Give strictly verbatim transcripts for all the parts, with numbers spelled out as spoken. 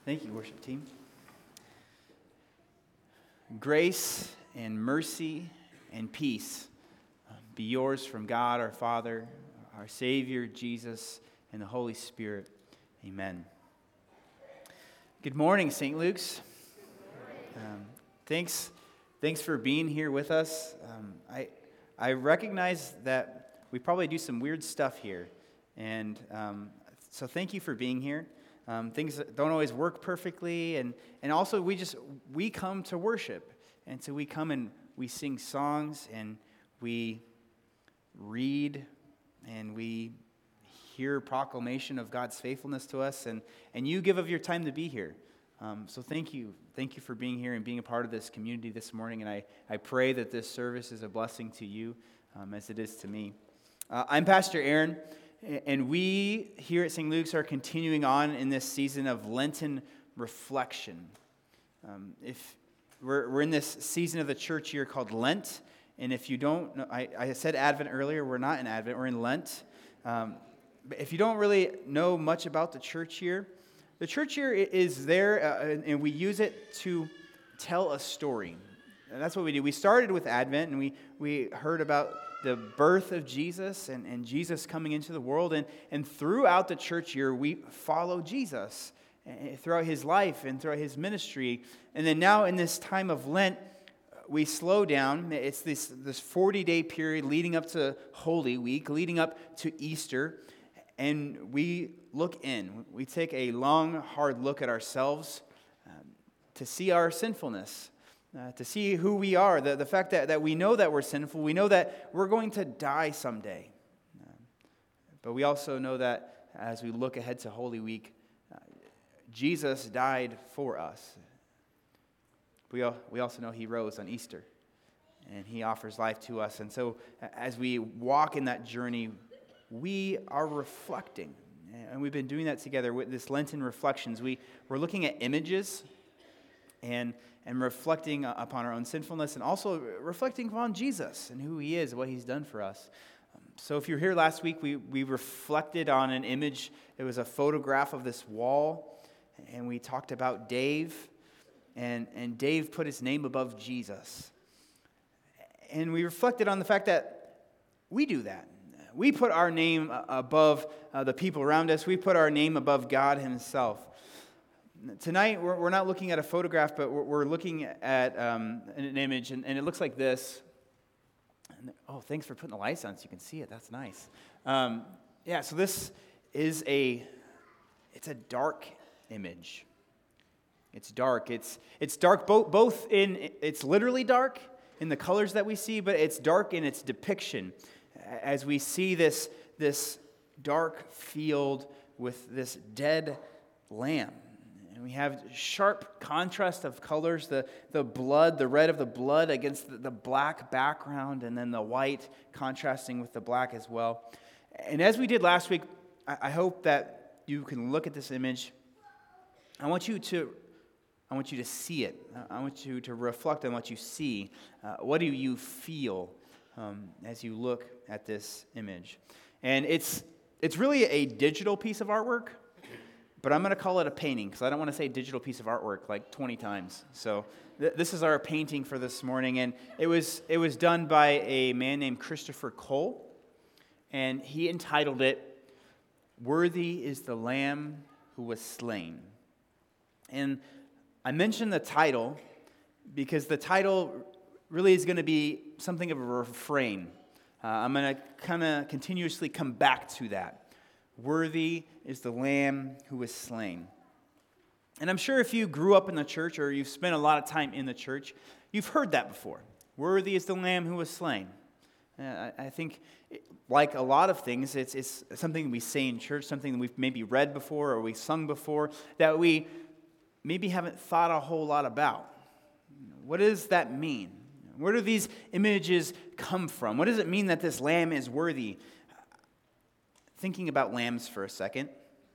Thank you, worship team. Grace and mercy and peace be yours from God our Father, our Savior, Jesus, and the Holy Spirit. Amen. Good morning, Saint Luke's. Um, thanks, thanks for being here with us. Um, I I recognize that we probably do some weird stuff here, and um, so thank you for being here. Um, things don't always work perfectly, and, and also we just, we come to worship. And so we come and we sing songs, and we read, and we hear proclamation of God's faithfulness to us, and, and you give of your time to be here. Um, so thank you. Thank you for being here and being a part of this community this morning, and I, I pray that this service is a blessing to you um, as it is to me. Uh, I'm Pastor Aaron. And we here at Saint Luke's are continuing on in this season of Lenten reflection. Um, if we're, we're in this season of the church year called Lent, and if you don't know, I, I said Advent earlier, we're not in Advent, we're in Lent. Um, but if you don't really know much about the church year, the church year is there, uh, and we use it to tell a story. And that's what we do. We started with Advent, and we, we heard about the birth of Jesus and, and Jesus coming into the world. And, and throughout the church year, we follow Jesus throughout his life and throughout his ministry. And then now in this time of Lent, we slow down. It's this this forty-day period leading up to Holy Week, leading up to Easter. And we look in. We take a long, hard look at ourselves um, to see our sinfulness. Uh, to see who we are, the, the fact that, that we know that we're sinful, we know that we're going to die someday. Uh, but we also know that as we look ahead to Holy Week, uh, Jesus died for us. We, al- we also know he rose on Easter, and he offers life to us. And so as we walk in that journey, we are reflecting. And we've been doing that together with this Lenten Reflections. We, we're looking at images and and reflecting upon our own sinfulness, and also reflecting upon Jesus and who he is, what he's done for us. Um, so if you were here last week, we, we reflected on an image. It was a photograph of this wall, and we talked about Dave, and, and Dave put his name above Jesus. And we reflected on the fact that we do that. We put our name above uh, the people around us. We put our name above God himself. Tonight, we're, we're not looking at a photograph, but we're, we're looking at um, an image, and, and it looks like this. And, oh, thanks for putting the lights on so you can see it. That's nice. Um, yeah, so this is a, it's a dark image. It's dark. It's it's dark both, both in, it's literally dark in the colors that we see, but it's dark in its depiction. As we see this, this dark field with this dead lamb. And we have sharp contrast of colors, the, the blood, the red of the blood against the, the black background, and then the white contrasting with the black as well. And as we did last week, I, I hope that you can look at this image. I want you to, I want you to see it. I want you to reflect on what you see. Uh, what do you feel um, as you look at this image? And it's it's really a digital piece of artwork. But I'm going to call it a painting because I don't want to say digital piece of artwork like twenty times. So th- this is our painting for this morning, and it was it was done by a man named Christopher Cole, and he entitled it, "Worthy is the Lamb who was slain." And I mentioned the title because the title really is going to be something of a refrain. Uh, I'm going to kind of continuously come back to that. Worthy is the Lamb who was slain. And I'm sure if you grew up in the church or you've spent a lot of time in the church, you've heard that before. Worthy is the Lamb who was slain. Uh, I, I think, like a lot of things, it's, it's something we say in church, something that we've maybe read before or we sung before that we maybe haven't thought a whole lot about. What does that mean? Where do these images come from? What does it mean that this lamb is worthy? Thinking about lambs for a second,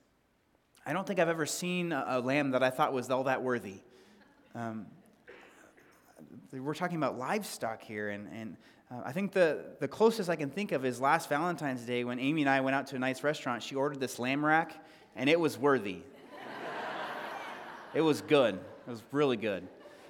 I don't think I've ever seen a, a lamb that I thought was all that worthy. Um, we're talking about livestock here, and, and uh, I think the, the closest I can think of is last Valentine's Day when Amy and I went out to a nice restaurant. She ordered this lamb rack, and it was worthy. It was good. It was really good.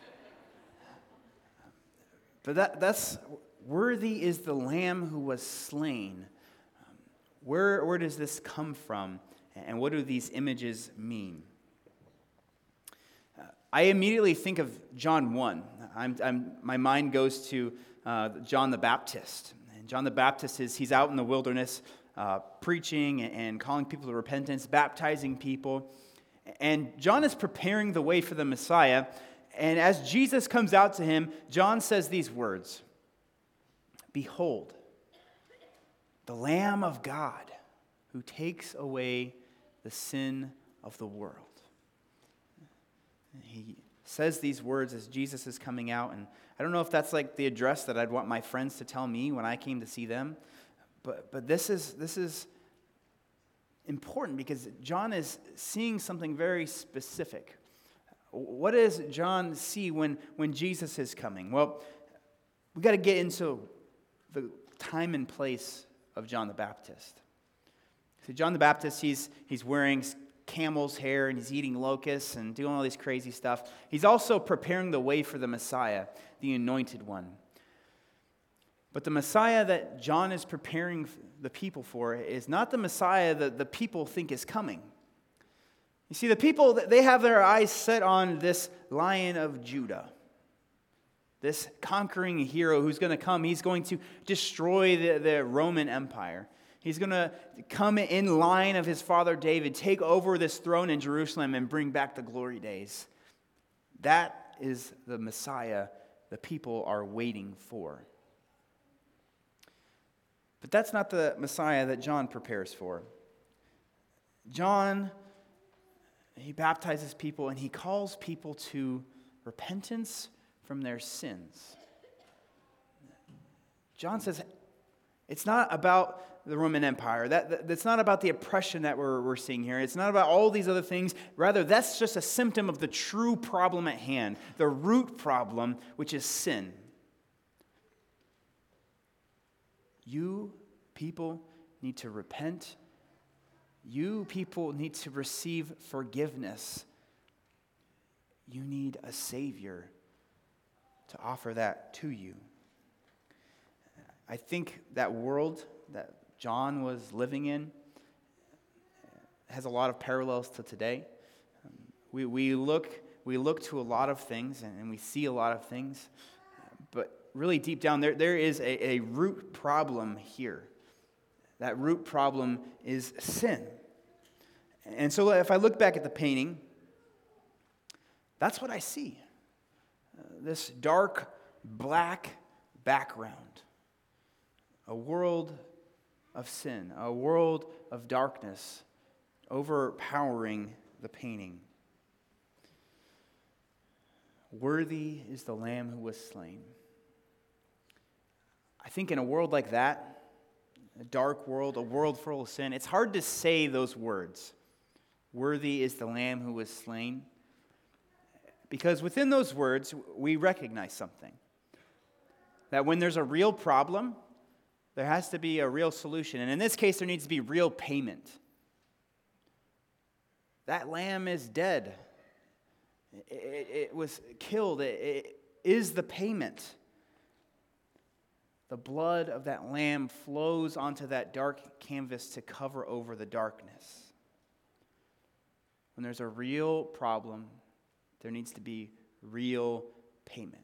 But that, that's, worthy is the Lamb who was slain. Um, where, where does this come from? And what do these images mean? Uh, I immediately think of John one. I'm, I'm, my mind goes to uh, John the Baptist. And John the Baptist is, he's out in the wilderness uh, preaching and, and calling people to repentance, baptizing people. And John is preparing the way for the Messiah. And as Jesus comes out to him, John says these words, "Behold, the Lamb of God who takes away the sin of the world." He says these words as Jesus is coming out. And I don't know if that's like the address that I'd want my friends to tell me when I came to see them. But, but this is this is important because John is seeing something very specific. What does John see when, when Jesus is coming? Well, we got to get into the time and place of John the Baptist. So John the Baptist, he's he's wearing camel's hair and he's eating locusts and doing all this crazy stuff. He's also preparing the way for the Messiah, the anointed one. But the Messiah that John is preparing the people for is not the Messiah that the people think is coming. You see, the people, they have their eyes set on this Lion of Judah, this conquering hero who's going to come. He's going to destroy the, the Roman Empire. He's going to come in line of his father David, take over this throne in Jerusalem and bring back the glory days. That is the Messiah the people are waiting for. But that's not the Messiah that John prepares for. John, he baptizes people and he calls people to repentance from their sins. John says it's not about the Roman Empire. That, that, that's not about the oppression that we're, we're seeing here. It's not about all these other things. Rather, that's just a symptom of the true problem at hand, the root problem, which is sin. You people need to repent. You people need to receive forgiveness. You need a Savior to offer that to you. I think that world that John was living in has a lot of parallels to today. Um, we, we, look, we look to a lot of things and, and we see a lot of things, but really deep down there, there is a, a root problem here. That root problem is sin. And so if I look back at the painting, that's what I see. Uh, this dark, black background. A world of sin, a world of darkness overpowering the painting. Worthy is the Lamb who was slain. I think in a world like that, a dark world, a world full of sin, it's hard to say those words. Worthy is the Lamb who was slain. Because within those words, we recognize something. That when there's a real problem, there has to be a real solution. And in this case, there needs to be real payment. That lamb is dead. It, it, it was killed. It, it is the payment. The blood of that lamb flows onto that dark canvas to cover over the darkness. When there's a real problem, there needs to be real payment.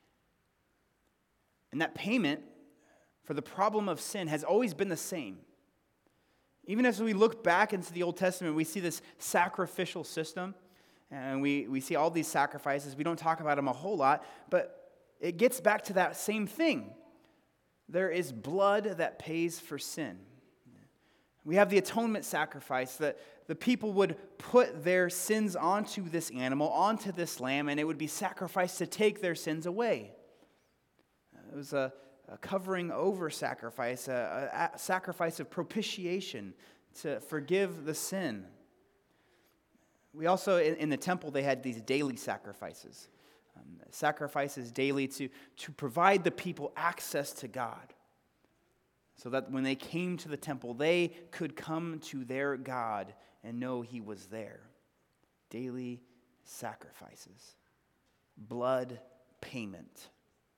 And that payment for the problem of sin has always been the same. Even as we look back into the Old Testament, we see this sacrificial system, and we, we see all these sacrifices. We don't talk about them a whole lot, but it gets back to that same thing. There is blood that pays for sin. We have the atonement sacrifice that the people would put their sins onto this animal, onto this lamb, and it would be sacrificed to take their sins away. It was a A covering over sacrifice, a, a sacrifice of propitiation to forgive the sin. We also, in, in the temple, they had these daily sacrifices. Um, sacrifices daily to, to provide the people access to God. So that when they came to the temple, they could come to their God and know He was there. Daily sacrifices, blood payment.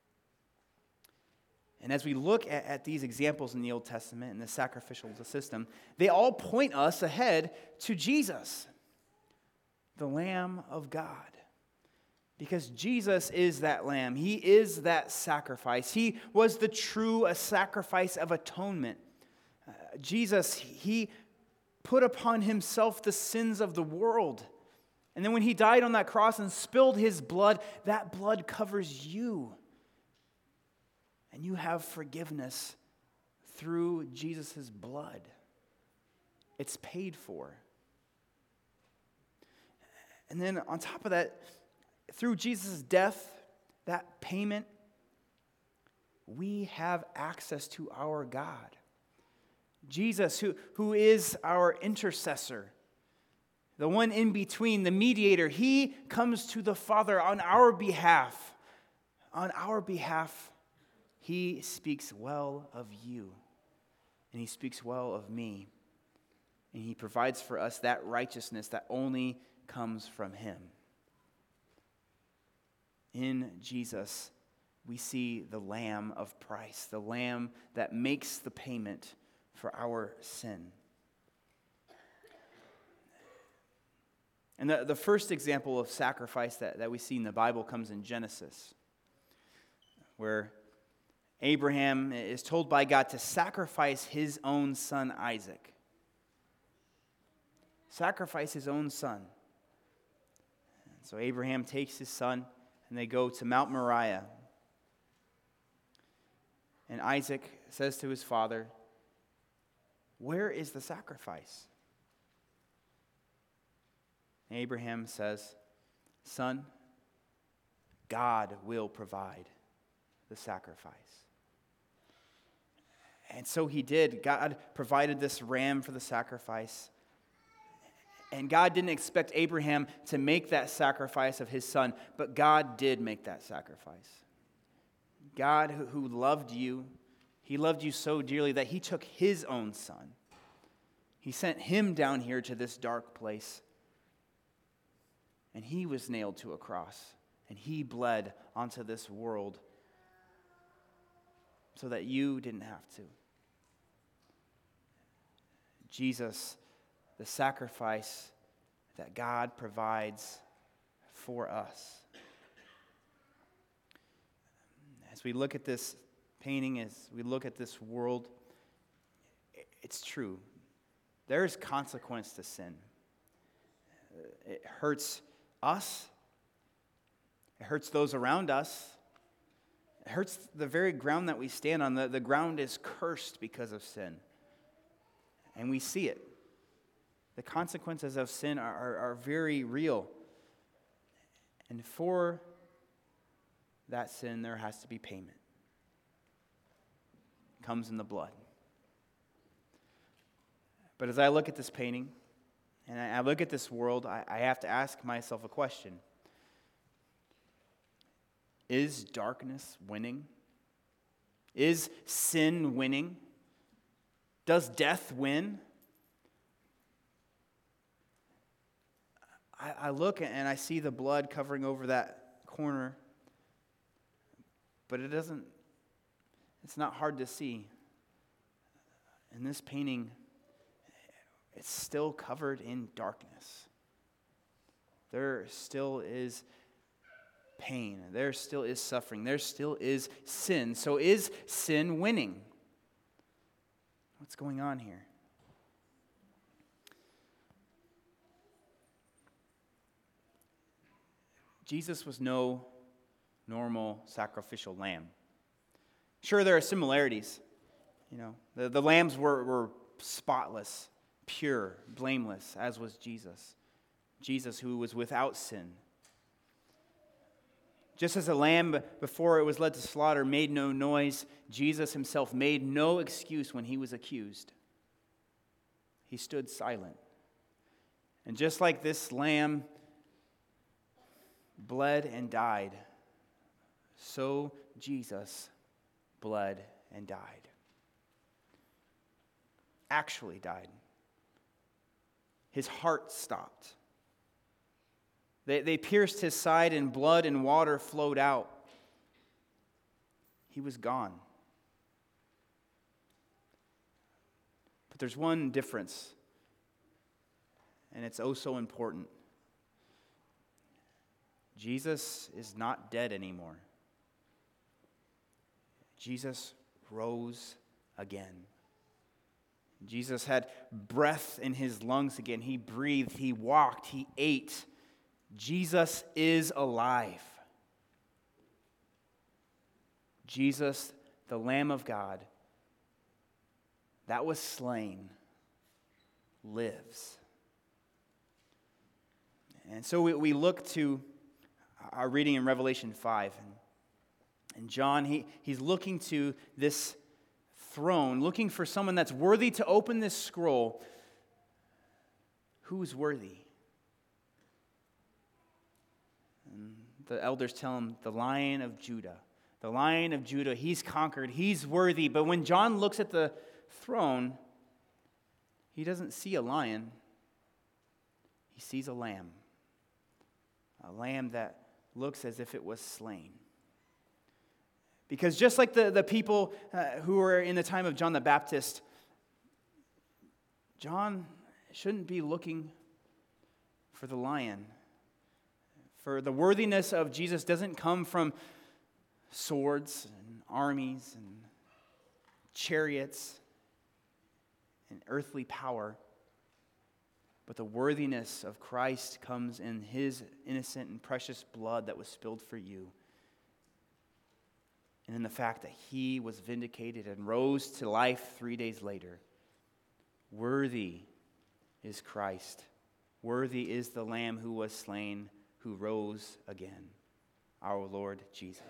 And as we look at, at these examples in the Old Testament and the sacrificial system, they all point us ahead to Jesus, the Lamb of God. Because Jesus is that Lamb. He is that sacrifice. He was the true a sacrifice of atonement. Uh, Jesus, he put upon himself the sins of the world. And then when he died on that cross and spilled his blood, that blood covers you. And you have forgiveness through Jesus' blood. It's paid for. And then on top of that, through Jesus' death, that payment, we have access to our God. Jesus, who, who is our intercessor, the one in between, the mediator, he comes to the Father on our behalf. On our behalf, he speaks well of you, and he speaks well of me, and he provides for us that righteousness that only comes from him. In Jesus, we see the Lamb of price, the Lamb that makes the payment for our sin. And the, the first example of sacrifice that, that we see in the Bible comes in Genesis, where Abraham is told by God to sacrifice his own son Isaac. Sacrifice his own son. So Abraham takes his son and they go to Mount Moriah. And Isaac says to his father, "Where is the sacrifice?" And Abraham says, "Son, God will provide the sacrifice." And so he did. God provided this ram for the sacrifice. And God didn't expect Abraham to make that sacrifice of his son, but God did make that sacrifice. God, who, who loved you, he loved you so dearly that he took his own son. He sent him down here to this dark place. And he was nailed to a cross. And he bled onto this world so that you didn't have to. Jesus, the sacrifice that God provides for us. As we look at this painting, as we look at this world, it's true. There is consequence to sin. It hurts us. It hurts those around us. It hurts the very ground that we stand on. The, the ground is cursed because of sin. And we see it. The consequences of sin are, are, are very real. And for that sin, there has to be payment. It comes in the blood. But as I look at this painting, and I, I look at this world, I, I have to ask myself a question. Is darkness winning? Is sin winning? Does death win? I, I look and I see the blood covering over that corner, but it doesn't, it's not hard to see. In this painting, it's still covered in darkness. There still is pain. There still is suffering. There still is sin. So is sin winning? What's going on here? Jesus was no normal sacrificial lamb. Sure, there are similarities. You know, the, the lambs were, were spotless, pure, blameless, as was Jesus. Jesus, who was without sin. Just as a lamb before it was led to slaughter made no noise, Jesus himself made no excuse when he was accused. He stood silent. And just like this lamb bled and died, so Jesus bled and died. Actually died. His heart stopped. They, they pierced his side, and blood and water flowed out. He was gone. But there's one difference, and it's oh so important. Jesus is not dead anymore. Jesus rose again. Jesus had breath in his lungs again. He breathed, he walked, he ate. Jesus is alive. Jesus, the Lamb of God, that was slain, lives. And so we, we look to our reading in Revelation five. And, and John, he, he's looking to this throne, looking for someone that's worthy to open this scroll. Who's worthy? And the elders tell him, the Lion of Judah. The Lion of Judah, he's conquered, he's worthy. But when John looks at the throne, he doesn't see a lion. He sees a lamb. A lamb that looks as if it was slain. Because just like the, the people uh, who were in the time of John the Baptist, John shouldn't be looking for the lion. For the worthiness of Jesus doesn't come from swords and armies and chariots and earthly power. But the worthiness of Christ comes in his innocent and precious blood that was spilled for you. And in the fact that he was vindicated and rose to life three days later. Worthy is Christ. Worthy is the Lamb who was slain, who rose again, our Lord Jesus.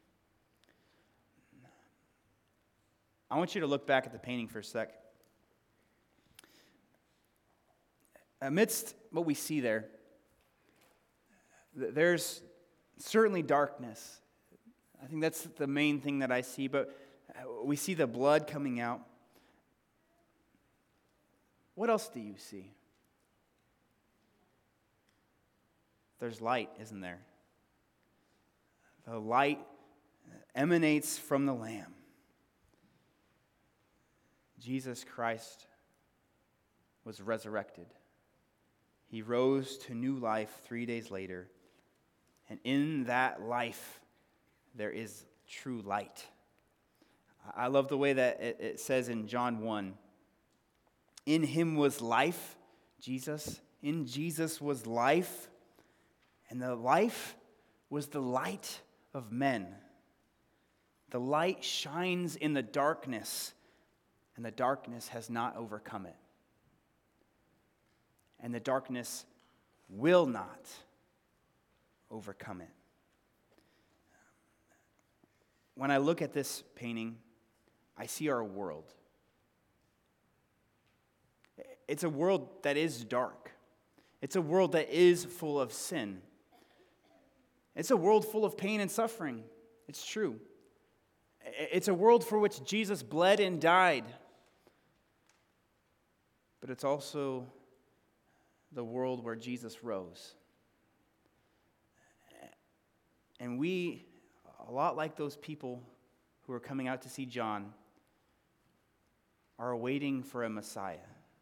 I want you to look back at the painting for a sec. Amidst what we see there, there's certainly darkness. I think that's the main thing that I see, but we see the blood coming out. What else do you see? There's light, isn't there? The light emanates from the Lamb. Jesus Christ was resurrected. He rose to new life three days later. And in that life, there is true light. I love the way that it, it says in John one, in him was life, Jesus. In Jesus was life. And the life was the light of men. The light shines in the darkness, and the darkness has not overcome it. And the darkness will not overcome it. When I look at this painting, I see our world. It's a world that is dark. It's a world that is full of sin. It's a world full of pain and suffering. It's true. It's a world for which Jesus bled and died. But it's also the world where Jesus rose. And we, a lot like those people who are coming out to see John, are awaiting for a Messiah.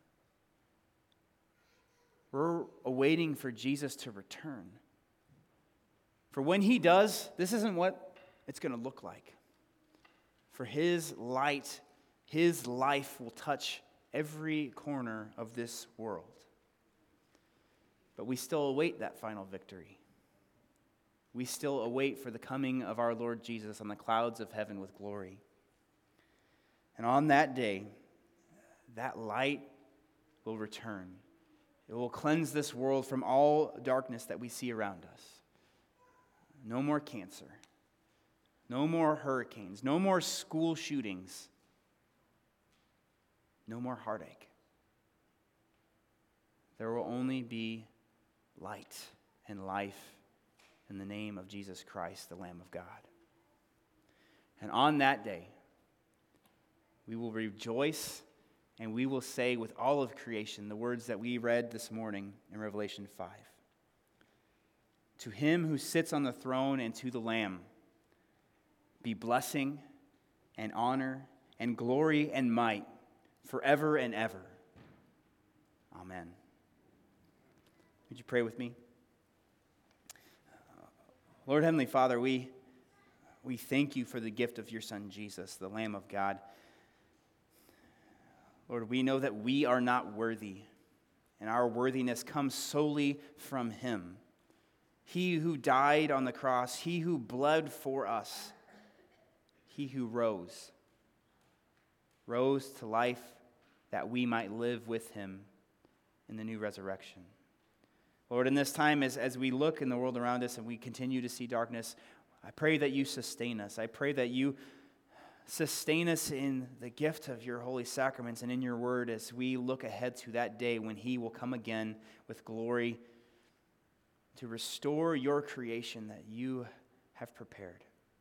We're awaiting for Jesus to return. For when he does, this isn't what it's going to look like. For his light, his life will touch every corner of this world. But we still await that final victory. We still await for the coming of our Lord Jesus on the clouds of heaven with glory. And on that day, that light will return. It will cleanse this world from all darkness that we see around us. No more cancer. No more hurricanes. No more school shootings. No more heartache. There will only be light and life in the name of Jesus Christ, the Lamb of God. And on that day, we will rejoice and we will say with all of creation the words that we read this morning in Revelation five. To him who sits on the throne and to the Lamb be blessing and honor and glory and might forever and ever. Amen. Would you pray with me? Lord Heavenly Father, we, we thank you for the gift of your Son Jesus, the Lamb of God. Lord, we know that we are not worthy, and our worthiness comes solely from him. He who died on the cross, he who bled for us, he who rose, rose to life that we might live with him in the new resurrection. Lord, in this time, as, as we look in the world around us and we continue to see darkness, I pray that you sustain us. I pray that you sustain us in the gift of your holy sacraments and in your word as we look ahead to that day when he will come again with glory to restore your creation that you have prepared.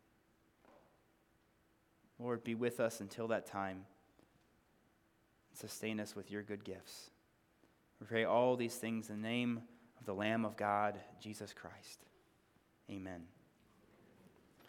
Lord, be with us until that time. Sustain us with your good gifts. We pray all these things in the name of the Lamb of God, Jesus Christ. Amen.